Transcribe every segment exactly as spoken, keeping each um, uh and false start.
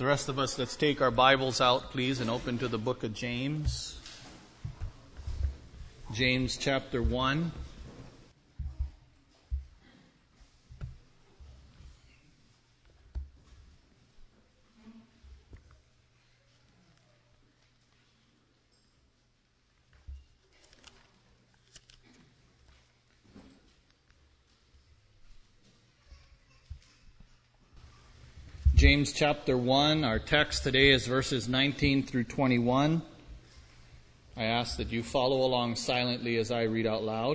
The rest of us, let's take our Bibles out, please, and open to the book of James. James chapter one. James chapter one, our text today is verses nineteen through twenty-one. I ask that you follow along silently as I read out loud.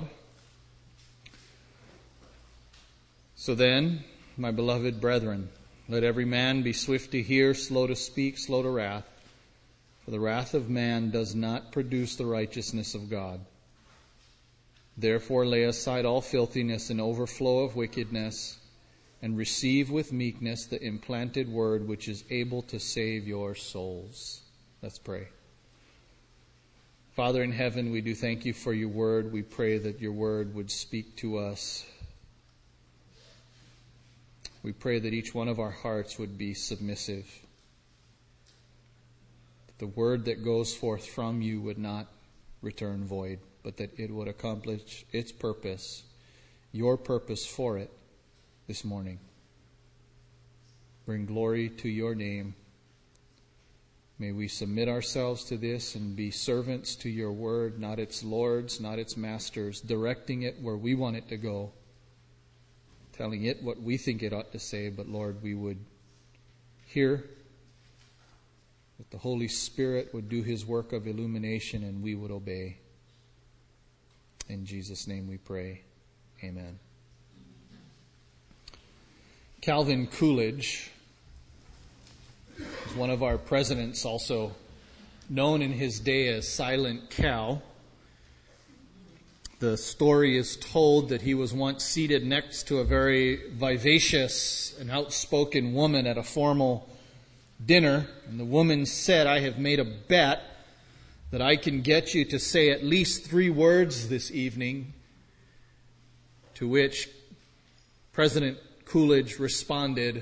So then, my beloved brethren, let every man be swift to hear, slow to speak, slow to wrath. For the wrath of man does not produce the righteousness of God. Therefore lay aside all filthiness and overflow of wickedness, and receive with meekness the implanted word which is able to save your souls. Let's pray. Father in heaven, we do thank you for your word. We pray that your word would speak to us. We pray that each one of our hearts would be submissive. That the word that goes forth from you would not return void, but that it would accomplish its purpose, your purpose for it, this morning. Bring glory to your name. May we submit ourselves to this and be servants to your word, not its lords, not its masters, directing it where we want it to go, telling it what we think it ought to say, but Lord, we would hear, that the Holy Spirit would do his work of illumination and we would obey. In Jesus' name we pray. Amen. Calvin Coolidge was one of our presidents, also known in his day as Silent Cal. The story is told that he was once seated next to a very vivacious and outspoken woman at a formal dinner, and the woman said, "I have made a bet that I can get you to say at least three words this evening," to which President Coolidge responded,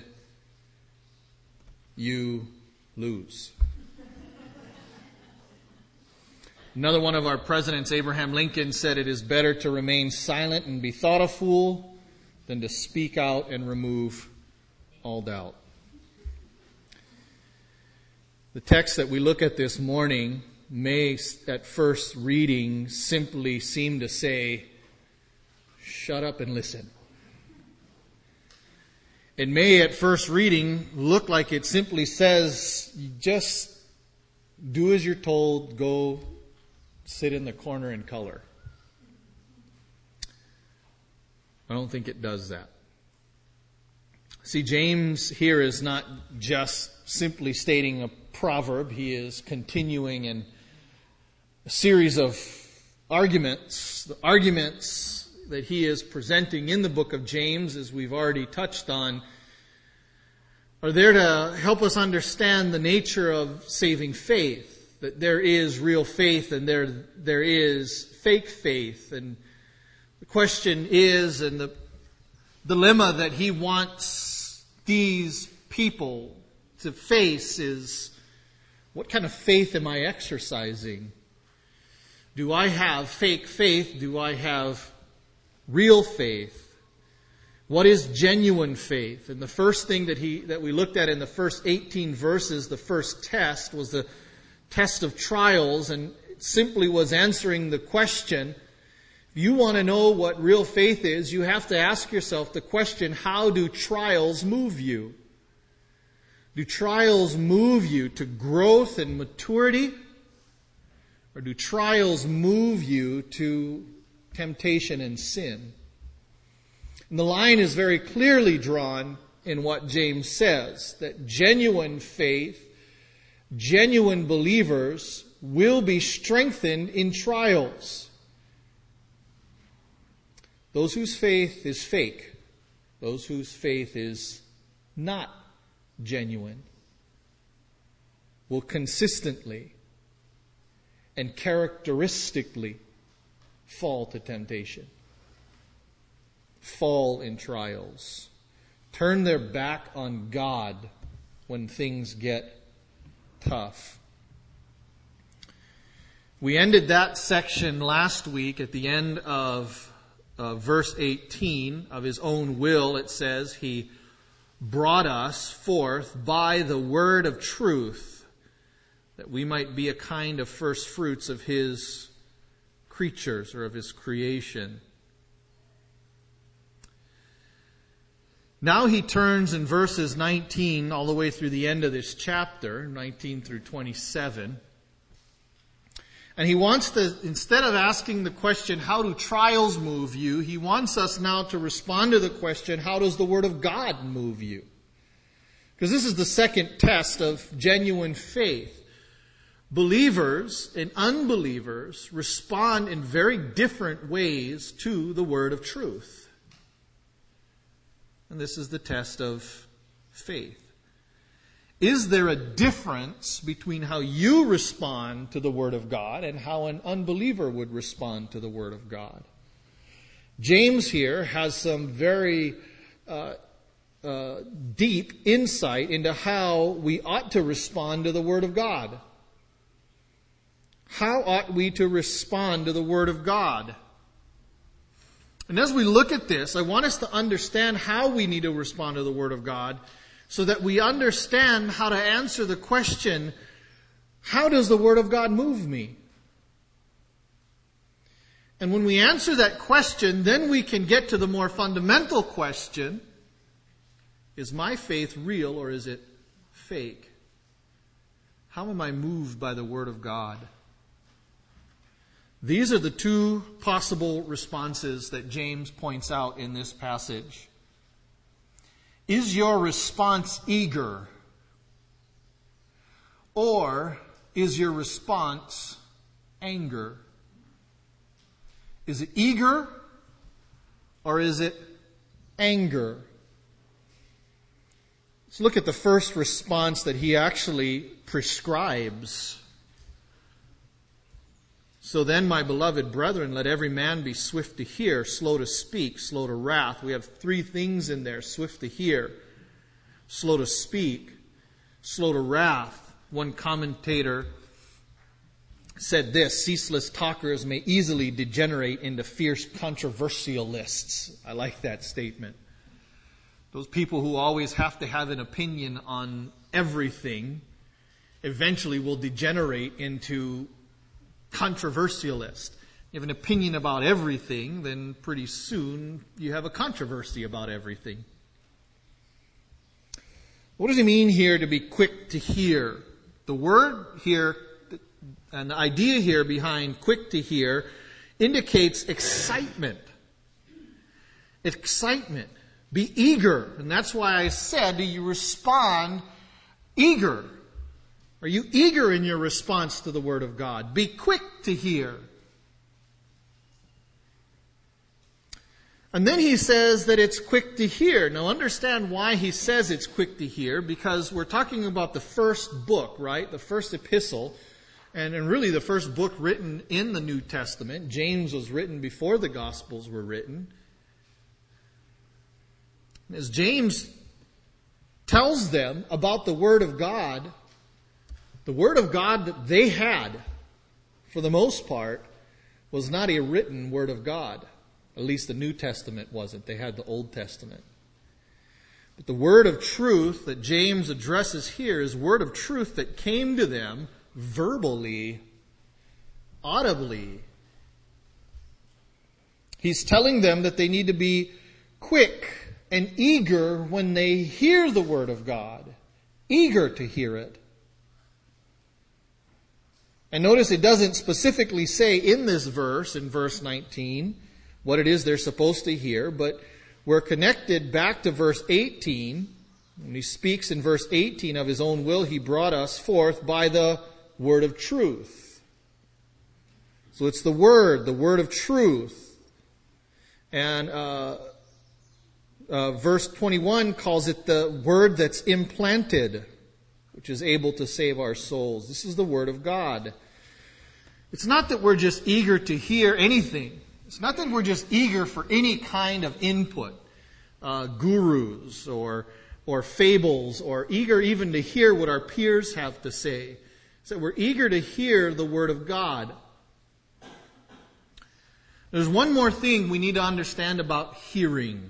"You lose." Another one of our presidents, Abraham Lincoln, said, "It is better to remain silent and be thought a fool than to speak out and remove all doubt." The text that we look at this morning may, at first reading, simply seem to say, "Shut up and listen." It may at first reading look like it simply says, just do as you're told, go sit in the corner and color. I don't think it does that. See, James here is not just simply stating a proverb. He is continuing in a series of arguments. The arguments that he is presenting in the book of James, as we've already touched on, are there to help us understand the nature of saving faith. That there is real faith and there there is fake faith. And the question is, and the dilemma that he wants these people to face is, what kind of faith am I exercising? Do I have fake faith? Do I have real faith? What is genuine faith? And the first thing that he that we looked at in the first eighteen verses, the first test, was the test of trials, and it simply was answering the question. If you want to know what real faith is, you have to ask yourself the question, how do trials move you? Do trials move you to growth and maturity? Or do trials move you to temptation and sin? And the line is very clearly drawn in what James says, that genuine faith, genuine believers will be strengthened in trials. Those whose faith is fake, those whose faith is not genuine, will consistently and characteristically fall to temptation, fall in trials, turn their back on God when things get tough. We ended that section last week at the end of uh, verse eighteen. Of his own will, it says, he brought us forth by the word of truth, that we might be a kind of first fruits of his creatures, or of his creation. Now he turns in verses nineteen all the way through the end of this chapter, nineteen through twenty-seven. And he wants to, instead of asking the question, how do trials move you? He wants us now to respond to the question, how does the Word of God move you? Because this is the second test of genuine faith. Believers and unbelievers respond in very different ways to the word of truth. And this is the test of faith. Is there a difference between how you respond to the Word of God and how an unbeliever would respond to the Word of God? James here has some very uh, uh, deep insight into how we ought to respond to the Word of God. How ought we to respond to the Word of God? And as we look at this, I want us to understand how we need to respond to the Word of God, so that we understand how to answer the question, how does the Word of God move me? And when we answer that question, then we can get to the more fundamental question, is my faith real or is it fake? How am I moved by the Word of God? These are the two possible responses that James points out in this passage. Is your response eager? Or is your response anger? Is it eager or is it anger? Let's look at the first response that he actually prescribes. So then, my beloved brethren, let every man be swift to hear, slow to speak, slow to wrath. We have three things in there: swift to hear, slow to speak, slow to wrath. One commentator said this: ceaseless talkers may easily degenerate into fierce controversialists. I like that statement. Those people who always have to have an opinion on everything eventually will degenerate into controversialist. You have an opinion about everything, then pretty soon you have a controversy about everything. What does he mean here to be quick to hear? The word here, and the idea here behind quick to hear, indicates excitement. Excitement. Be eager. And that's why I said, do you respond eager? Are you eager in your response to the Word of God? Be quick to hear. And then he says that it's quick to hear. Now understand why he says it's quick to hear, because we're talking about the first book, right? The first epistle, and, and really the first book written in the New Testament. James was written before the Gospels were written. As James tells them about the Word of God, the Word of God that they had, for the most part, was not a written Word of God. At least the New Testament wasn't. They had the Old Testament. But the word of truth that James addresses here is word of truth that came to them verbally, audibly. He's telling them that they need to be quick and eager when they hear the Word of God. Eager to hear it. And notice it doesn't specifically say in this verse, in verse nineteen, what it is they're supposed to hear, but we're connected back to verse eighteen. When he speaks in verse eighteen of his own will, he brought us forth by the word of truth. So it's the word, the word of truth. And uh, uh, verse twenty-one calls it the word that's implanted, which is able to save our souls. This is the Word of God. It's not that we're just eager to hear anything. It's not that we're just eager for any kind of input. Uh, gurus or or fables, or eager even to hear what our peers have to say. It's that we're eager to hear the Word of God. There's one more thing we need to understand about hearing.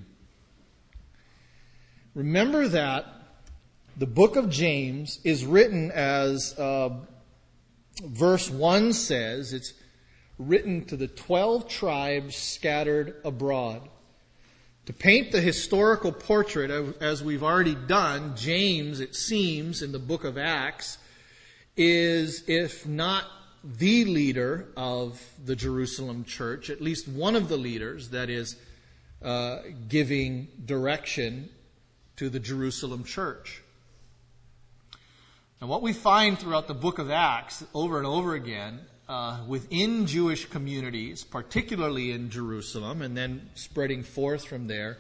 Remember that the book of James is written as uh, verse one says, it's written to the twelve tribes scattered abroad. To paint the historical portrait, of, as we've already done, James, it seems, in the book of Acts, is, if not the leader of the Jerusalem church, at least one of the leaders that is uh, giving direction to the Jerusalem church. And what we find throughout the book of Acts over and over again, uh, within Jewish communities, particularly in Jerusalem, and then spreading forth from there,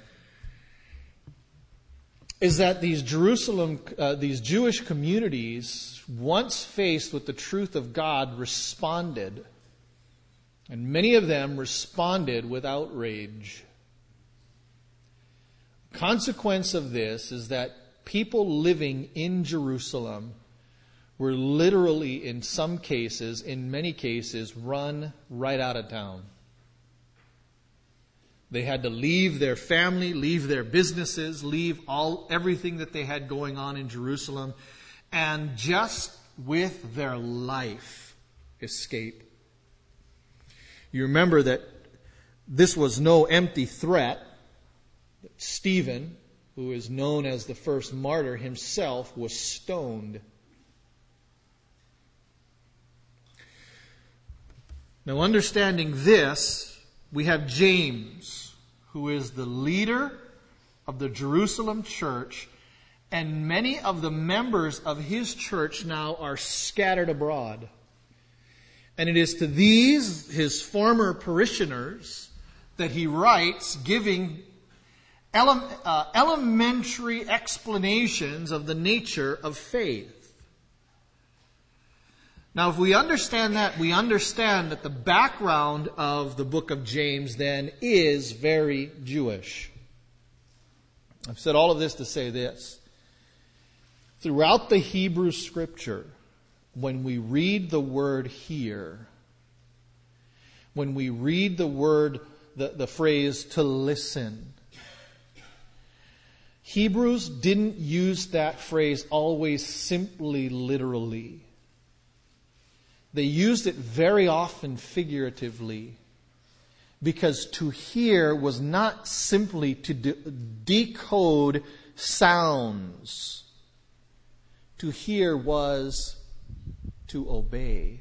is that these Jerusalem, uh, these Jewish communities, once faced with the truth of God, responded. And many of them responded with outrage. The consequence of this is that people living in Jerusalem were literally, in some cases, in many cases, run right out of town. They had to leave their family, leave their businesses, leave all everything that they had going on in Jerusalem, and just with their life escape. You remember that this was no empty threat. Stephen, who is known as the first martyr himself, was stoned. Now, understanding this, we have James, who is the leader of the Jerusalem church, and many of the members of his church now are scattered abroad. And it is to these, his former parishioners, that he writes, giving ele- uh, elementary explanations of the nature of faith. Now, if we understand that, we understand that the background of the book of James then is very Jewish. I've said all of this to say this. Throughout the Hebrew Scripture, when we read the word hear, when we read the word, the, the phrase to listen, Hebrews didn't use that phrase always simply literally. They used it very often figuratively, because to hear was not simply to de- decode sounds. To hear was to obey.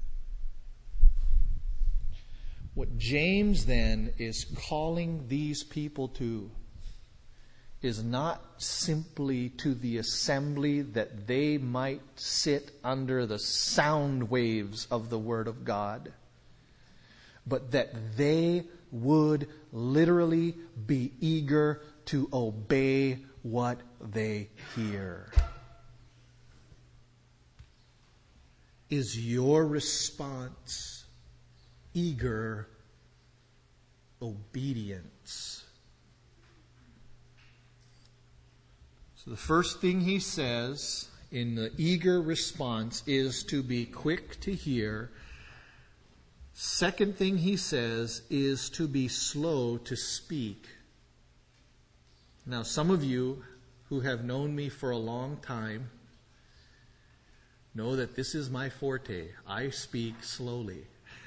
What James then is calling these people to is not simply to the assembly that they might sit under the sound waves of the Word of God, but that they would literally be eager to obey what they hear. Is your response eager obedience? So the first thing he says in the eager response is to be quick to hear. Second thing he says is to be slow to speak. Now, some of you who have known me for a long time know that this is my forte. I speak slowly.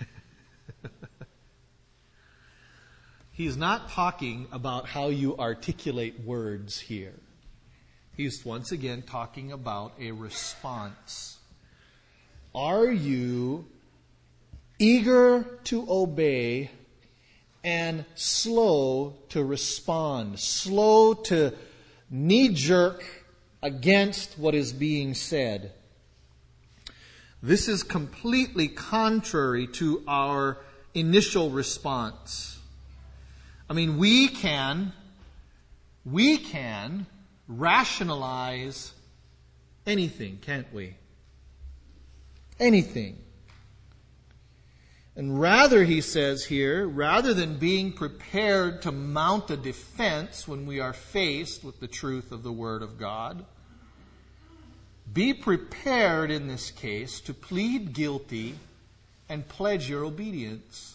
He's not talking about how you articulate words here. He's once again talking about a response. Are you eager to obey and slow to respond, slow to knee-jerk against what is being said? This is completely contrary to our initial response. I mean, we can, we can rationalize anything, can't we? Anything. And rather, he says here, rather than being prepared to mount a defense when we are faced with the truth of the Word of God, be prepared in this case to plead guilty and pledge your obedience.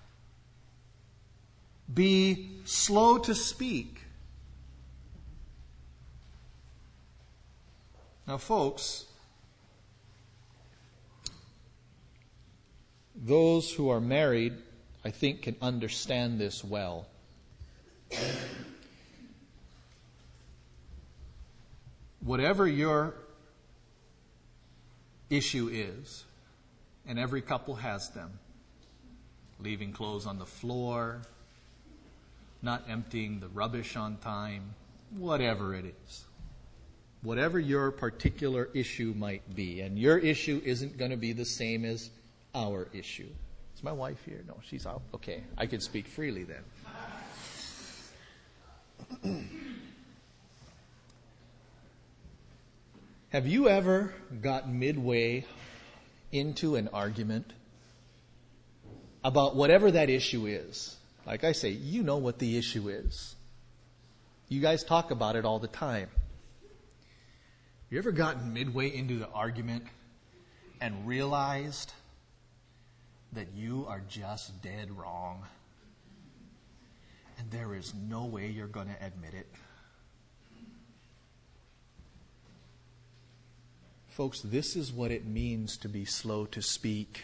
Be slow to speak. Now, folks, those who are married, I think, can understand this well. Whatever your issue is, and every couple has them, leaving clothes on the floor, not emptying the rubbish on time, whatever it is. Whatever your particular issue might be, and your issue isn't going to be the same as our issue. Is my wife here? No, she's out. Okay, I can speak freely then. Have you ever got midway into an argument about whatever that issue is? Like I say, you know what the issue is. You guys talk about it all the time. You ever gotten midway into the argument and realized that you are just dead wrong, and there is no way you're going to admit it? Folks, this is what it means to be slow to speak.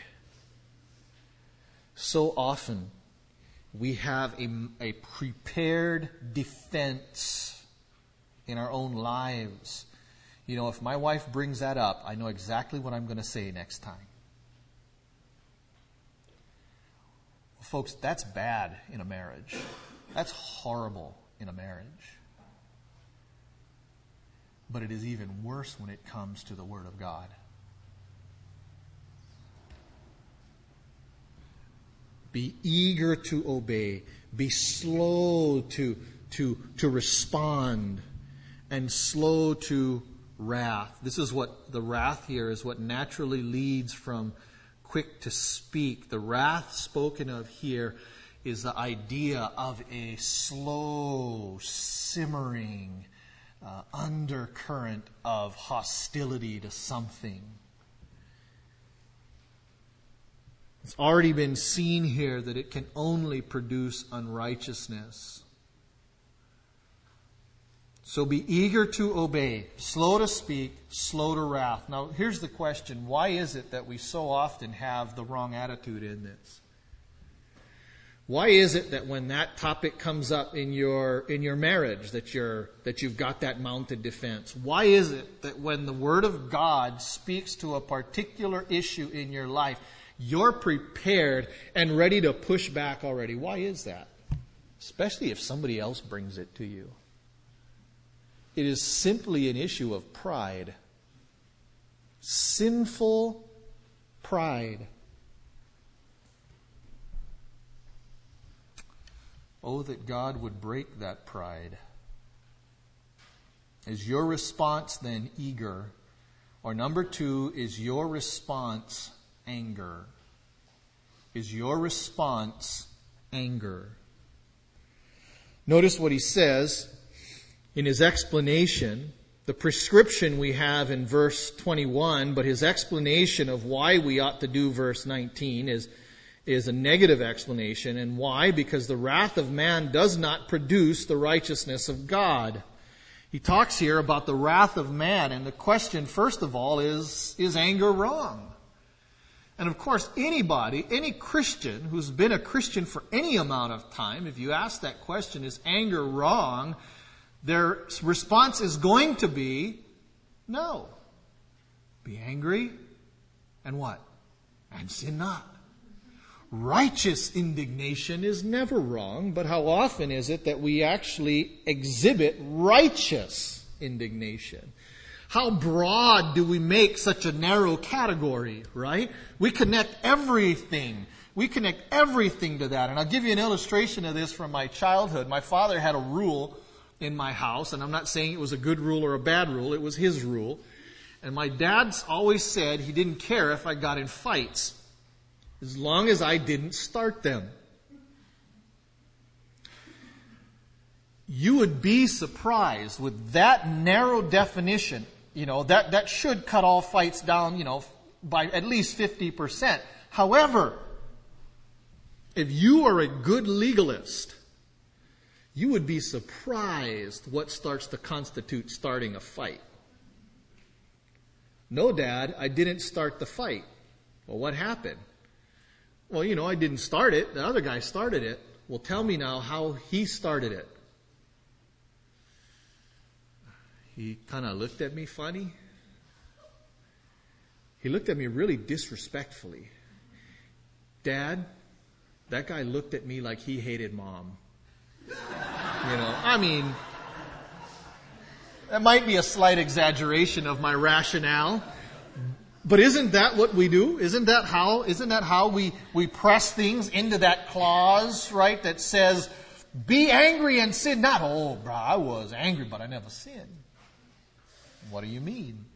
So often, we have a, a prepared defense in our own lives. You know, if my wife brings that up, I know exactly what I'm going to say next time. Well, folks, that's bad in a marriage. That's horrible in a marriage. But it is even worse when it comes to the Word of God. Be eager to obey. Be slow to, to, to respond. And slow to wrath. This is what the wrath here is, what naturally leads from quick to speak. The wrath spoken of here is the idea of a slow, simmering uh, undercurrent of hostility to something. It's already been seen here that it can only produce unrighteousness. So be eager to obey, slow to speak, slow to wrath. Now, here's the question. Why is it that we so often have the wrong attitude in this? Why is it that when that topic comes up in your in your marriage that you're that you've got that mounted defense? Why is it that when the Word of God speaks to a particular issue in your life, you're prepared and ready to push back already? Why is that? Especially if somebody else brings it to you. It is simply an issue of pride. Sinful pride. Oh, that God would break that pride. Is your response then eager? Or number two, is your response anger? Is your response anger? Notice what he says in his explanation. The prescription we have in verse twenty-one, but his explanation of why we ought to do verse nineteen is, is a negative explanation. And why? Because the wrath of man does not produce the righteousness of God. He talks here about the wrath of man, and the question, first of all, is, is anger wrong? And of course, anybody, any Christian who's been a Christian for any amount of time, if you ask that question, is anger wrong? Their response is going to be, no. Be angry, and what? And sin not. Righteous indignation is never wrong, but how often is it that we actually exhibit righteous indignation? How broad do we make such a narrow category, right? We connect everything. We connect everything to that. And I'll give you an illustration of this from my childhood. My father had a rule in my house, and I'm not saying it was a good rule or a bad rule. It was his rule. And my dad's always said he didn't care if I got in fights. as long as I didn't start them. You would be surprised with that narrow definition. You know, that, that should cut all fights down, you know, by at least fifty percent. However, if you are a good legalist, you would be surprised what starts to constitute starting a fight. No, Dad, I didn't start the fight. Well, what happened? Well, you know, I didn't start it. The other guy started it. Well, tell me now how he started it. He kind of looked at me funny. He looked at me really disrespectfully. Dad, that guy looked at me like he hated Mom. You know, I mean, that might be a slight exaggeration of my rationale. But isn't that what we do? Isn't that how, isn't that how we, we press things into that clause, right, that says, be angry and sin not. Oh, bro, I was angry, but I never sinned. What do you mean?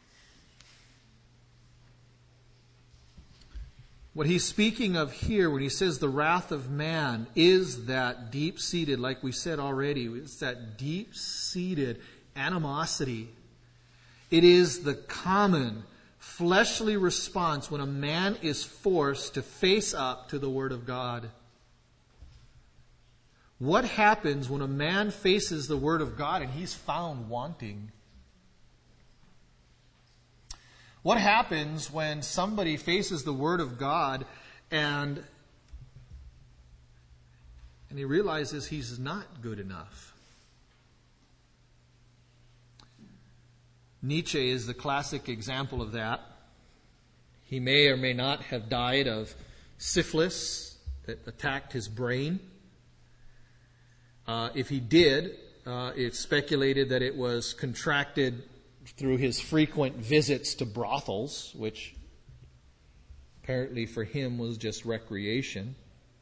What he's speaking of here when he says the wrath of man is that deep-seated, like we said already, it's that deep-seated animosity. It is the common fleshly response when a man is forced to face up to the Word of God. What happens when a man faces the Word of God and he's found wanting? What happens when somebody faces the Word of God and, and he realizes he's not good enough? Nietzsche is the classic example of that. He may or may not have died of syphilis that attacked his brain. Uh, if he did, uh, it's speculated that it was contracted through his frequent visits to brothels, which apparently for him was just recreation.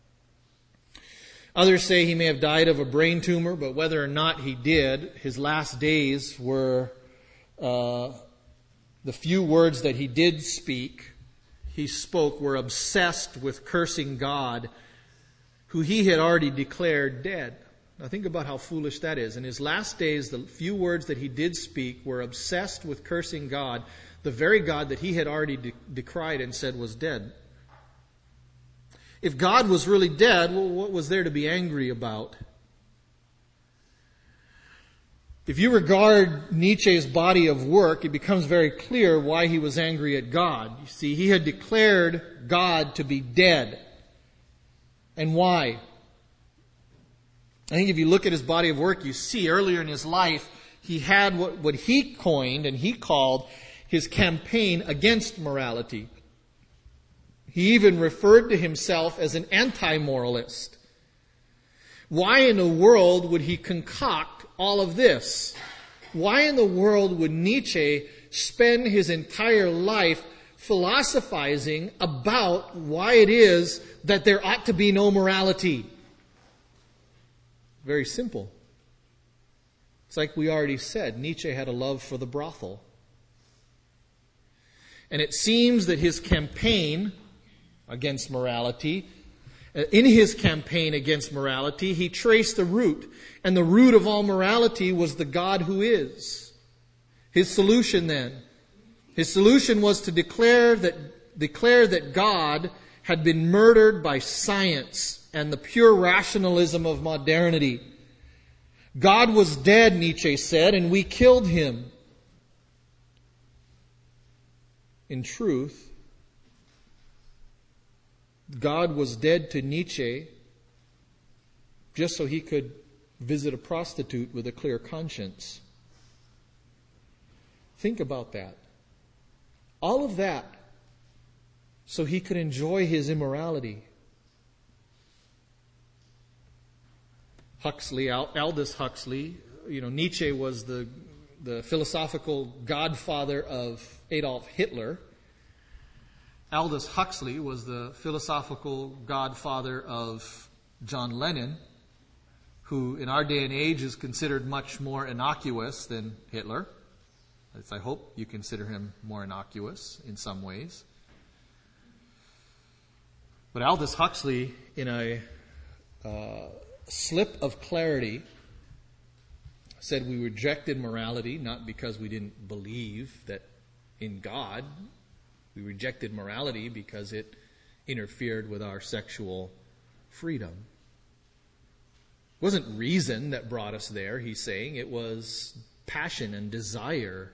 Others say he may have died of a brain tumor, but whether or not he did, his last days were uh, the few words that he did speak, he spoke, were obsessed with cursing God, who he had already declared dead. Now think about how foolish that is. In his last days, the few words that he did speak were obsessed with cursing God, the very God that he had already de- decried and said was dead. If God was really dead, well, what was there to be angry about? If you regard Nietzsche's body of work, it becomes very clear why he was angry at God. You see, he had declared God to be dead. And why? I think if you look at his body of work, you see earlier in his life, he had what, what he coined and he called his campaign against morality. He even referred to himself as an anti-moralist. Why in the world would he concoct all of this? Why in the world would Nietzsche spend his entire life philosophizing about why it is that there ought to be no morality? Very simple. It's like we already said, Nietzsche had a love for the brothel. And it seems that his campaign against morality, in his campaign against morality, he traced a root. And the root of all morality was the God who is. His solution then, his solution was to declare that, declare that God had been murdered by science and the pure rationalism of modernity. God was dead, Nietzsche said, and we killed him. In truth, God was dead to Nietzsche just so he could visit a prostitute with a clear conscience. Think about that. All of that so he could enjoy his immorality. Huxley, Aldous Huxley, you know, Nietzsche was the, the philosophical godfather of Adolf Hitler. Aldous Huxley was the philosophical godfather of John Lennon, who in our day and age is considered much more innocuous than Hitler. At least I hope you consider him more innocuous in some ways. But Aldous Huxley, in a uh, slip of clarity, said we rejected morality not because we didn't believe that in God. We rejected morality because it interfered with our sexual freedom. It wasn't reason that brought us there, he's saying. It was passion and desire.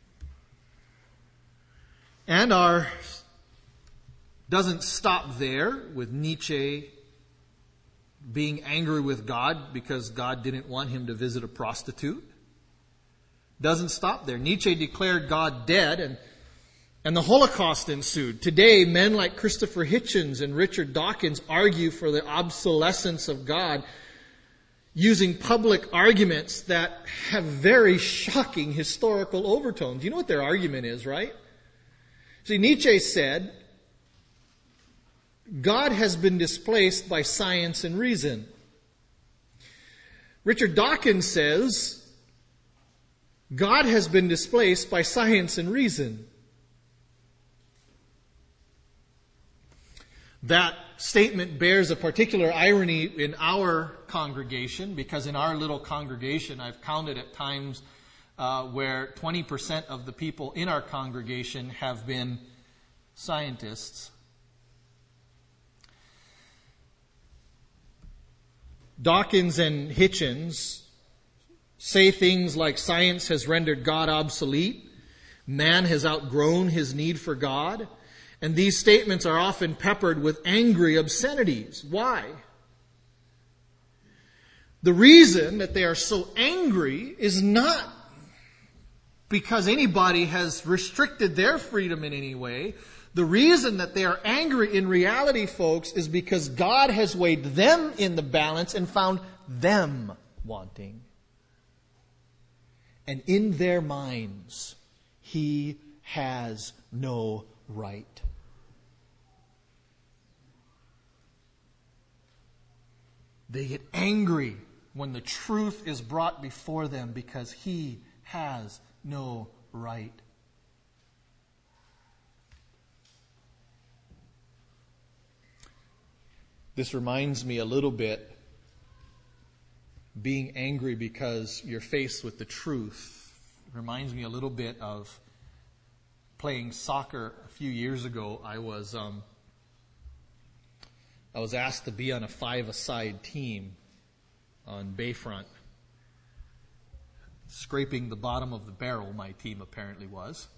And our doesn't stop there with Nietzsche being angry with God because God didn't want him to visit a prostitute. Doesn't stop there. Nietzsche declared God dead, and and the Holocaust ensued. Today, men like Christopher Hitchens and Richard Dawkins argue for the obsolescence of God using public arguments that have very shocking historical overtones. You know what their argument is, right? See, Nietzsche said, God has been displaced by science and reason. Richard Dawkins says, God has been displaced by science and reason. That statement bears a particular irony in our congregation, because in our little congregation, I've counted at times uh, where twenty percent of the people in our congregation have been scientists. Dawkins and Hitchens say things like science has rendered God obsolete, man has outgrown his need for God, and these statements are often peppered with angry obscenities. Why? The reason that they are so angry is not because anybody has restricted their freedom in any way. The reason that they are angry in reality, folks, is because God has weighed them in the balance and found them wanting. And in their minds, He has no right. They get angry when the truth is brought before them because He has no right. This reminds me a little bit, being angry because you're faced with the truth, reminds me a little bit of playing soccer a few years ago. I was um, I was asked to be on a five-a-side team on Bayfront. Scraping the bottom of the barrel, my team apparently was.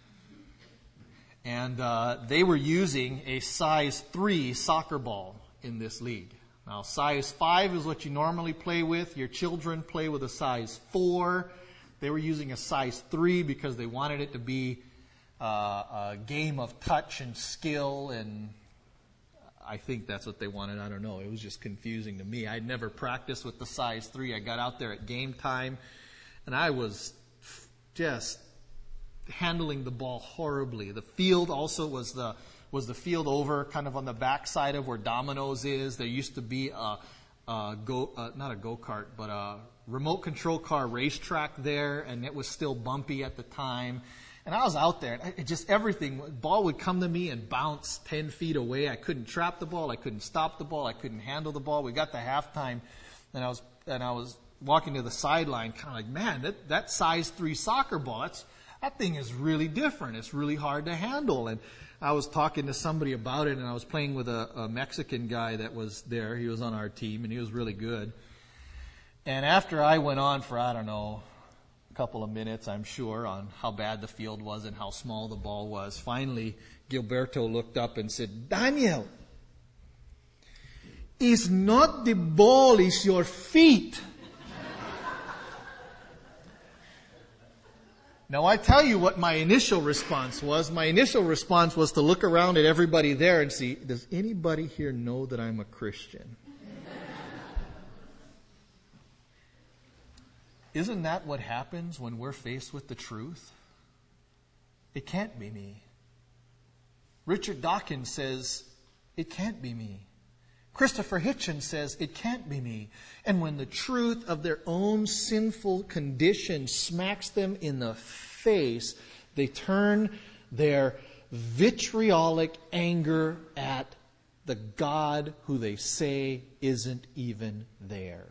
And uh, they were using a size three soccer ball in this league. Now, size five is what you normally play with. Your children play with a size four. They were using a size three because they wanted it to be uh, a game of touch and skill, and I think that's what they wanted. I don't know. It was just confusing to me. I'd never practiced with the size three. I got out there at game time, and I was just handling the ball horribly. The field also was the was the field over kind of on the backside of where Domino's is. There used to be a, a go uh, not a go-kart, but a remote control car racetrack there, and it was still bumpy at the time. And I was out there, and it just everything, the ball would come to me and bounce ten feet away. I couldn't trap the ball. I couldn't stop the ball. I couldn't handle the ball. We got to halftime, and I was and I was walking to the sideline, kind of like, man, that, that size three soccer ball, that's that thing is really different. It's really hard to handle. And I was talking to somebody about it, and I was playing with a, a Mexican guy that was there. He was on our team, and he was really good. And after I went on for, I don't know, a couple of minutes, I'm sure, on how bad the field was and how small the ball was, finally, Gilberto looked up and said, Daniel, it's not the ball, it's your feet. Now, I tell you what my initial response was. My initial response was to look around at everybody there and see, does anybody here know that I'm a Christian? Isn't that what happens when we're faced with the truth? It can't be me. Richard Dawkins says, it can't be me. Christopher Hitchens says, it can't be me. And when the truth of their own sinful condition smacks them in the face, they turn their vitriolic anger at the God who they say isn't even there.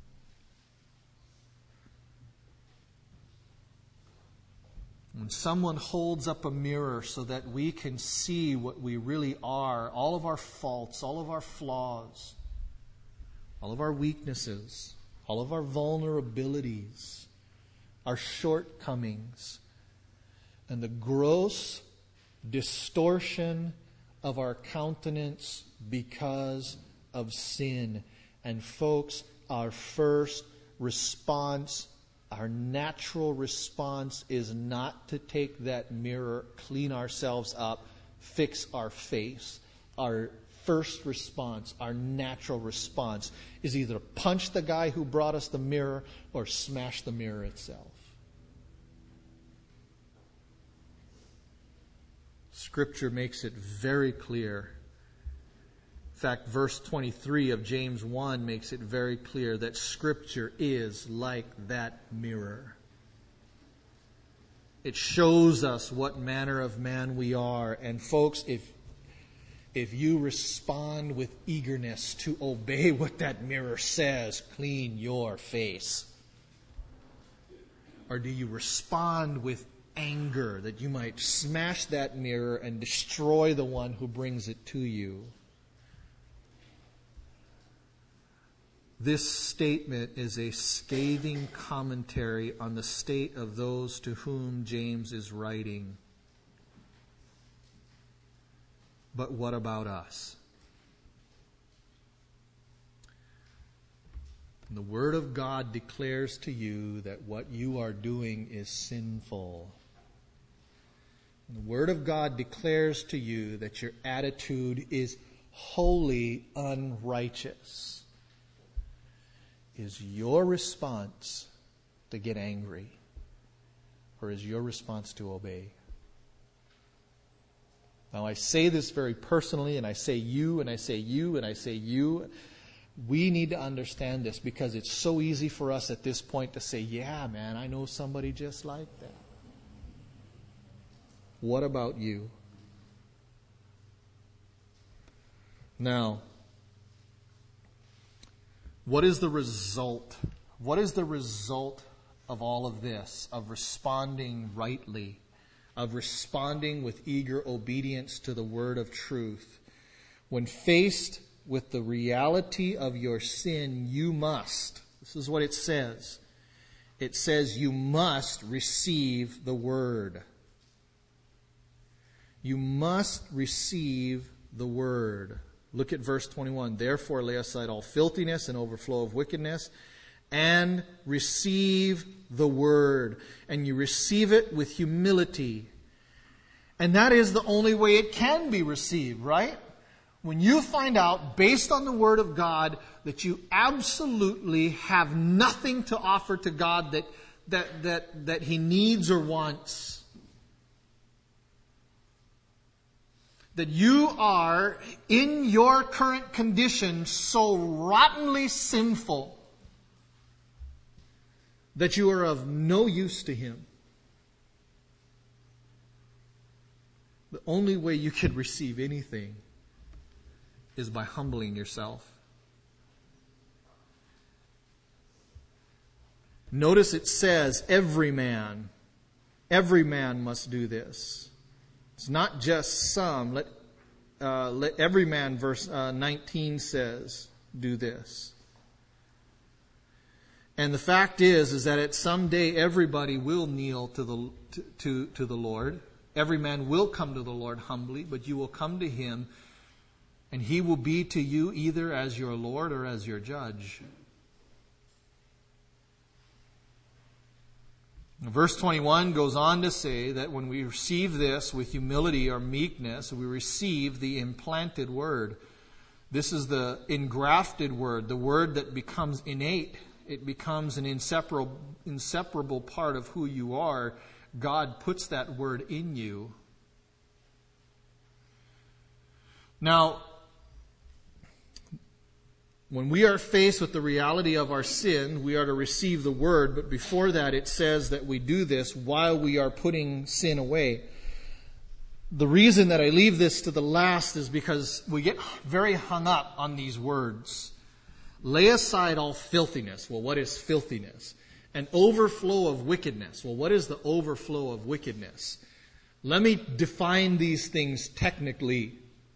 When someone holds up a mirror so that we can see what we really are, all of our faults, all of our flaws, all of our weaknesses, all of our vulnerabilities, our shortcomings, and the gross distortion of our countenance because of sin. And folks, our first response, our natural response is not to take that mirror, clean ourselves up, fix our face. Our first response, our natural response, is either to punch the guy who brought us the mirror or smash the mirror itself. Scripture makes it very clear. In fact, verse twenty-three of James one makes it very clear that Scripture is like that mirror. It shows us what manner of man we are. And folks, if if you respond with eagerness to obey what that mirror says, clean your face. Or do you respond with anger that you might smash that mirror and destroy the one who brings it to you? This statement is a scathing commentary on the state of those to whom James is writing. But what about us? The Word of God declares to you that what you are doing is sinful. The Word of God declares to you that your attitude is wholly unrighteous. Is your response to get angry, or is your response to obey? Now, I say this very personally, and I say you, and I say you, and I say you. We need to understand this because it's so easy for us at this point to say, yeah, man, I know somebody just like that. What about you? Now, what is the result? What is the result of all of this, of responding rightly, of responding with eager obedience to the word of truth? When faced with the reality of your sin, you must, this is what it says, it says you must receive the word. You must receive the word. Look at verse twenty-one. Therefore lay aside all filthiness and overflow of wickedness, and receive the word. And you receive it with humility. And that is the only way it can be received, right? When you find out, based on the Word of God, that you absolutely have nothing to offer to God that, that, that, that He needs or wants. That you are, in your current condition, so rottenly sinful that you are of no use to Him. The only way you could receive anything is by humbling yourself. Notice it says every man, every man must do this. It's not just some. Let, uh, let every man, verse uh, nineteen says, do this. And the fact is, is that at some day everybody will kneel to the to, to, to the Lord. Every man will come to the Lord humbly, but you will come to Him, and He will be to you either as your Lord or as your judge. Verse twenty-one goes on to say that when we receive this with humility or meekness, we receive the implanted word. This is the engrafted word, the word that becomes innate. It becomes an inseparable, inseparable part of who you are. God puts that word in you. Now, when we are faced with the reality of our sin, we are to receive the word, but before that it says that we do this while we are putting sin away. The reason that I leave this to the last is because we get very hung up on these words. Lay aside all filthiness. Well, what is filthiness? An overflow of wickedness. Well, what is the overflow of wickedness? Let me define these things technically.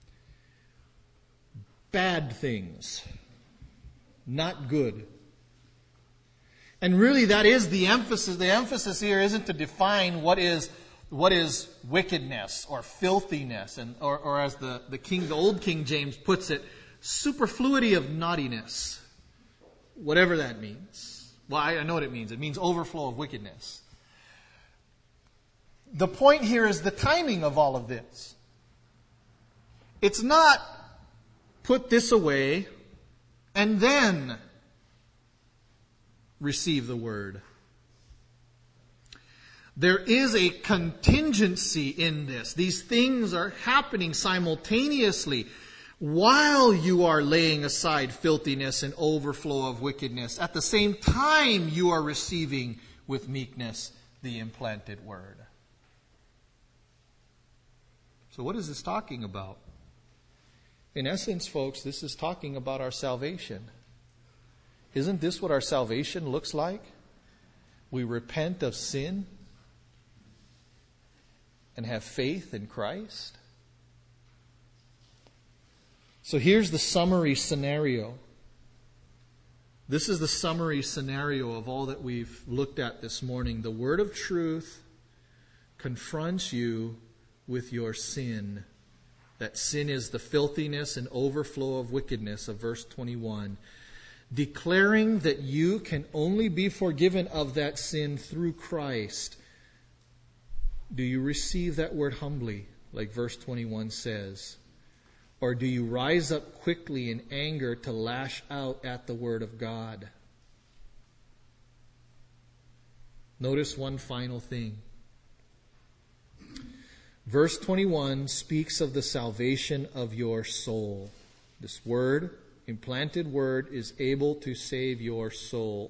Bad things. Not good. And really that is the emphasis. The emphasis here isn't to define what is what is wickedness or filthiness, and or, or as the, the King, the old King James puts it, superfluity of naughtiness. Whatever that means. Well, I, I know what it means. It means overflow of wickedness. The point here is the timing of all of this. It's not put this away and then receive the word. There is a contingency in this. These things are happening simultaneously while you are laying aside filthiness and overflow of wickedness. At the same time, you are receiving with meekness the implanted word. So what is this talking about? In essence, folks, this is talking about our salvation. Isn't this what our salvation looks like? We repent of sin and have faith in Christ. So here's the summary scenario. This is the summary scenario of all that we've looked at this morning. The word of truth confronts you with your sin. That sin is the filthiness and overflow of wickedness of verse twenty-one. Declaring that you can only be forgiven of that sin through Christ. Do you receive that word humbly, like verse twenty-one says? Or do you rise up quickly in anger to lash out at the word of God? Notice one final thing. Verse twenty-one speaks of the salvation of your soul. This word, implanted word, is able to save your soul.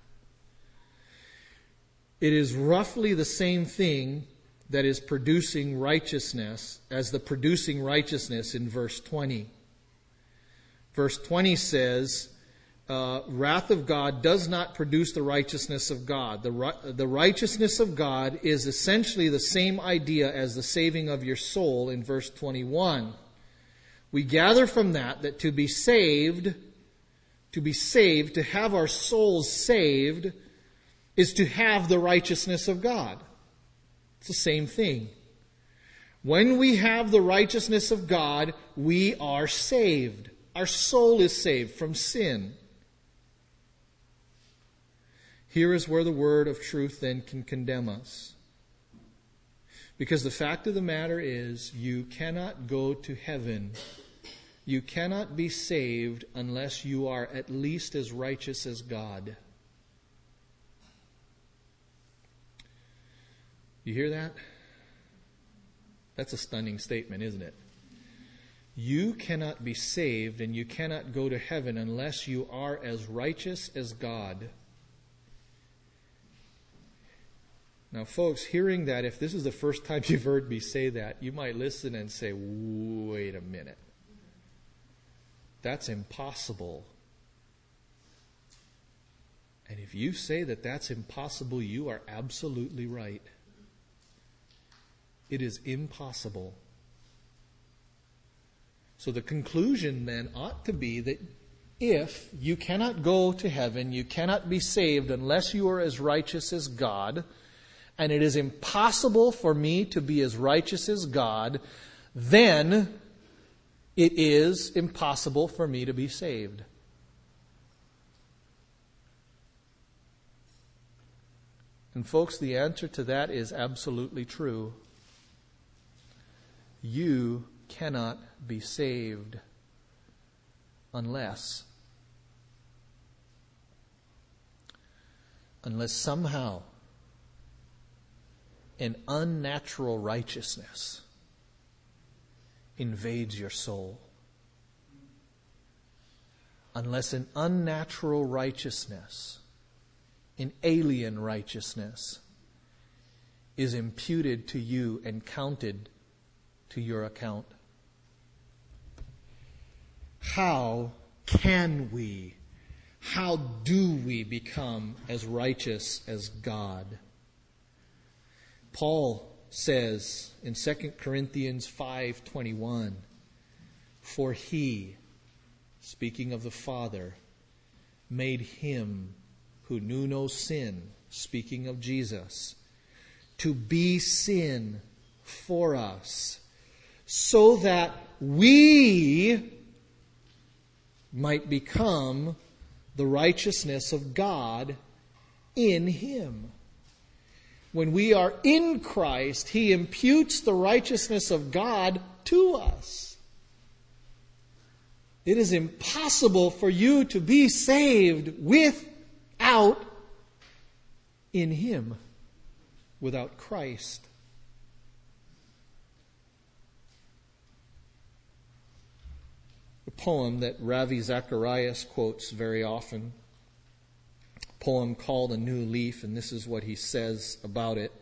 It is roughly the same thing that is producing righteousness as the producing righteousness in verse twenty. Verse twenty says, uh, wrath of God does not produce the righteousness of God. The, the righteousness of God is essentially the same idea as the saving of your soul in verse twenty-one. We gather from that that to be saved, to be saved, to have our souls saved, is to have the righteousness of God. It's the same thing. When we have the righteousness of God, we are saved. Our soul is saved from sin. Here is where the word of truth then can condemn us. Because the fact of the matter is, you cannot go to heaven. You cannot be saved unless you are at least as righteous as God. You hear that? That's a stunning statement, isn't it? You cannot be saved and you cannot go to heaven unless you are as righteous as God. Now, folks, hearing that, if this is the first time you've heard me say that, you might listen and say, wait a minute. That's impossible. And if you say that that's impossible, you are absolutely right. It is impossible. So the conclusion then ought to be that if you cannot go to heaven, you cannot be saved unless you are as righteous as God, and it is impossible for me to be as righteous as God, then it is impossible for me to be saved. And folks, the answer to that is absolutely true. You cannot be saved unless, unless somehow an unnatural righteousness invades your soul. Unless an unnatural righteousness, an alien righteousness, is imputed to you and counted to your account? How can we, how do we become as righteous as God? Paul says in Second Corinthians five twenty-one, for he, speaking of the Father, made him who knew no sin, speaking of Jesus, to be sin for us, so that we might become the righteousness of God in him. When we are in Christ, he imputes the righteousness of God to us. It is impossible for you to be saved without in him, without Christ. A poem that Ravi Zacharias quotes very often, a poem called A New Leaf, and this is what he says about it.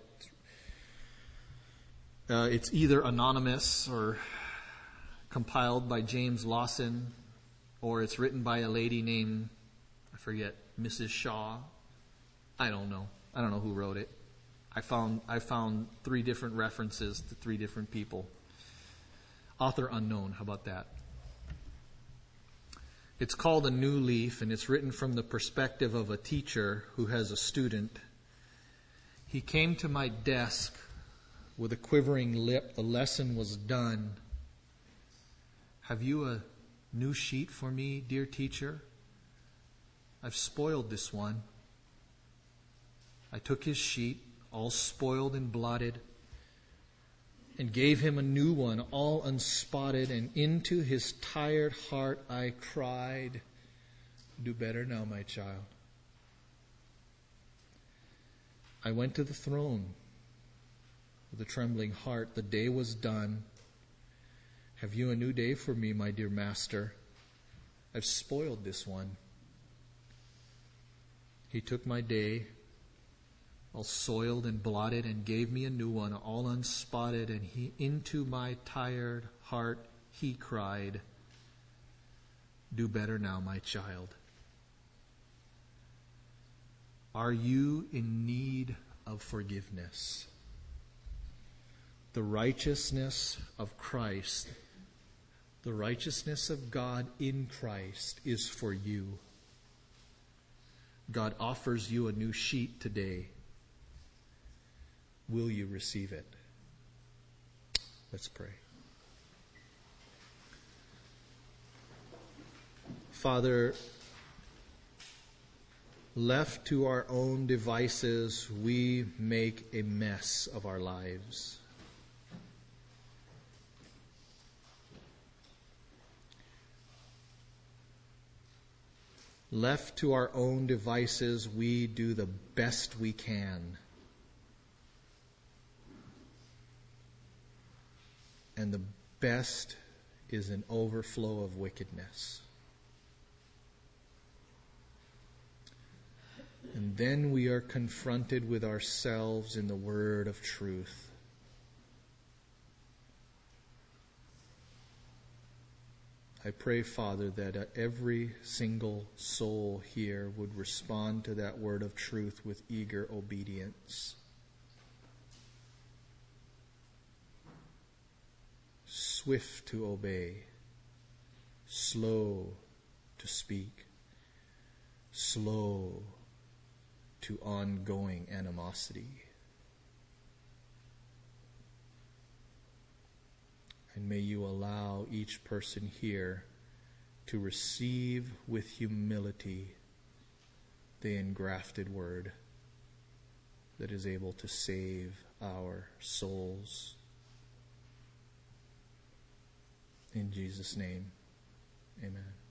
Uh, it's either anonymous or compiled by James Lawson, or it's written by a lady named, I forget, Missus Shaw. I don't know. I don't know who wrote it. I found I found three different references to three different people. Author unknown, how about that? It's called A New Leaf, and it's written from the perspective of a teacher who has a student. He came to my desk with a quivering lip. The lesson was done. Have you a new sheet for me, dear teacher? I've spoiled this one. I took his sheet, all spoiled and blotted, and gave him a new one, all unspotted, and into his tired heart I cried, do better now, my child. I went to the throne with a trembling heart. The day was done. Have you a new day for me, my dear master? I've spoiled this one. He took my day, all soiled and blotted, and gave me a new one, all unspotted, and he into my tired heart he cried, do better now, my child. Are you in need of forgiveness? The righteousness of Christ, the righteousness of God in Christ is for you. God offers you a new sheet today. Will you receive it? Let's pray. Father, left to our own devices, we make a mess of our lives. Left to our own devices, we do the best we can. And the best is an overflow of wickedness. And then we are confronted with ourselves in the word of truth. I pray, Father, that every single soul here would respond to that word of truth with eager obedience. Swift to obey, slow to speak, slow to ongoing animosity. And may you allow each person here to receive with humility the engrafted word that is able to save our souls. In Jesus' name, amen.